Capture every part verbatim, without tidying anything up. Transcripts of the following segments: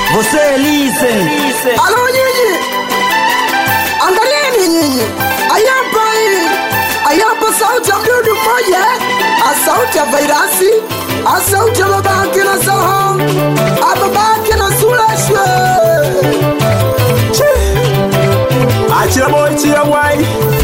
Você listen. Alo nyinyi, angalieni nyinyi, ayapa hii, ayapa sauti ya mdudu mmoja, asauti ya virasi, asauti ya babake na Soho, ababake na Suleshwe. Achia boy, chia boy.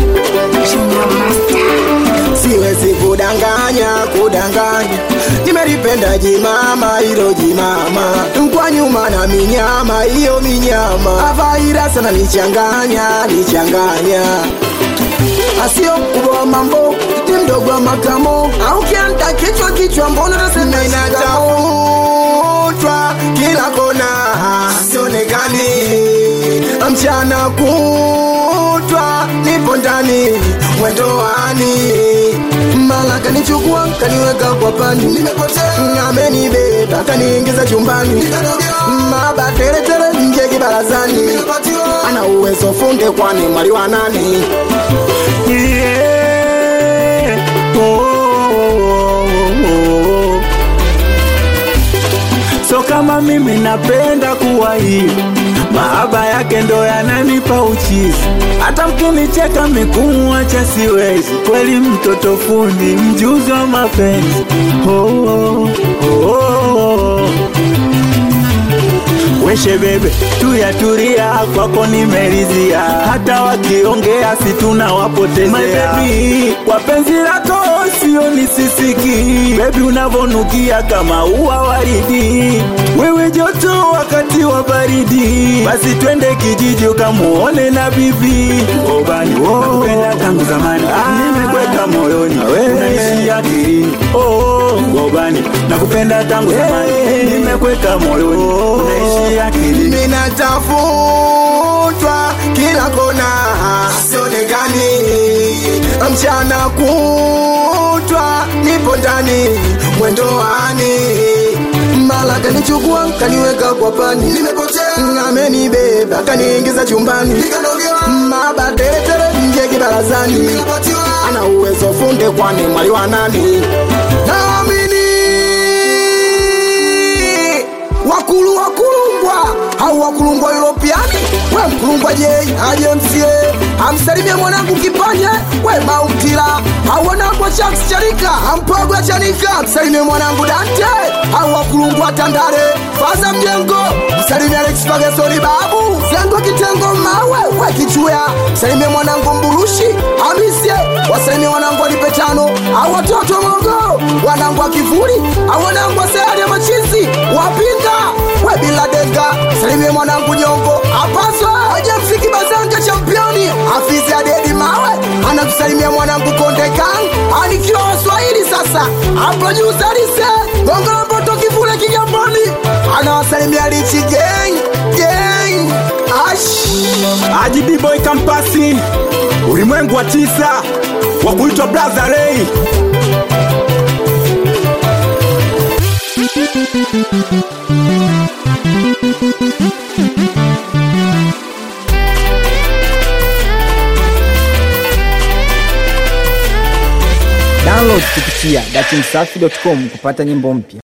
Siwezi kudanganya, kudanganya, nimelipenda jimama, hilo jimama, kwa nyuma na minyama, hiyo minyama, avaira sana nichanganya, nichanganya. Asio kubwa mambo, ni mdogo wa makamo, au kianta kichwa kichwa mbona nasema inatafutwa kila kona, sionekani mchana kutwa, nipo ndani mwendoani, mala kanichukua kaniweka kwa pani, nimepotea amenibeba kaniingiza chumbani, maba tere tere nje kibarazani, ana uwezo funde kwani mwali wa nani. Yeah. Oh, oh, oh, oh. So kama mimi napenda kuwa hiyo, mahaba yake ndo yananipa uchizi, hata mkinicheka mikumuacha siwezi, kweli mtoto fundi mjuzi wa mapenzi. Oh, oh, oh, oh. Weshe bebe, tuyaturia kwako nimerizia, hata wakiongea situna wapotezea. My baby, kwa penzi lako sio nisisiki, baby unavonukia kama ua waridi, wewe joto wakati wa baridi, basi twende kijiji ukamuone na bibi. Obani, oh, nakupenda tangu zamani, nimekweka moyoni, unaishi akilini. Oh, Obani, nakupenda tangu zamani, nimekweka moyoni, unaishi akilini. Mina tafutwa kila kona, sionekani mchana kutwa, nipo ndani mwendoani, mala kanichukua kaniweka kwa pani, nimepotea amenibeba kaniingiza chumbani, maba tere tere nje kibarazani, ana uwezo funde kwani mwali wa nani. Naamini wakulu wakulungwa au wakulungwa Europeani, we mkulungwa jei ajensie, amsalimia mwanangu Kipanye, we mautila au wanangu Shanks Charika, ampogwa Chanika, amsalimia mwanangu Dante, au wakulungwa Tandale, Faza Mjengo, msalimia Alex Fagasoni babu, Zengo Kitengo mawe, we kichuya, msalimia mwanangu Mburushi, Amisie, wasalimia wanangu Walipetano, au watoto Mongo, wanangu wa Kivuli, au wanangu wa Sayari ya Machizi, wapinga, we bila denga, salimie mwanangu Nyongo, apaso, aje mfiki bazanga championi, afizi ya dedi mawe, anakusalimia mwanangu Konde Kang, anikiwa Waswahili sasa, hapo juu zarise, Gongo Mboto Kivule Kigamboni, anawasalimia Lichi Gang, Gang, Ash. Aji B-Boy Kampasi, ulimwengu wa tisa, wakuitwa Brother Ray. Download kupitia datimsafi dot com kupata nyimbo mpya.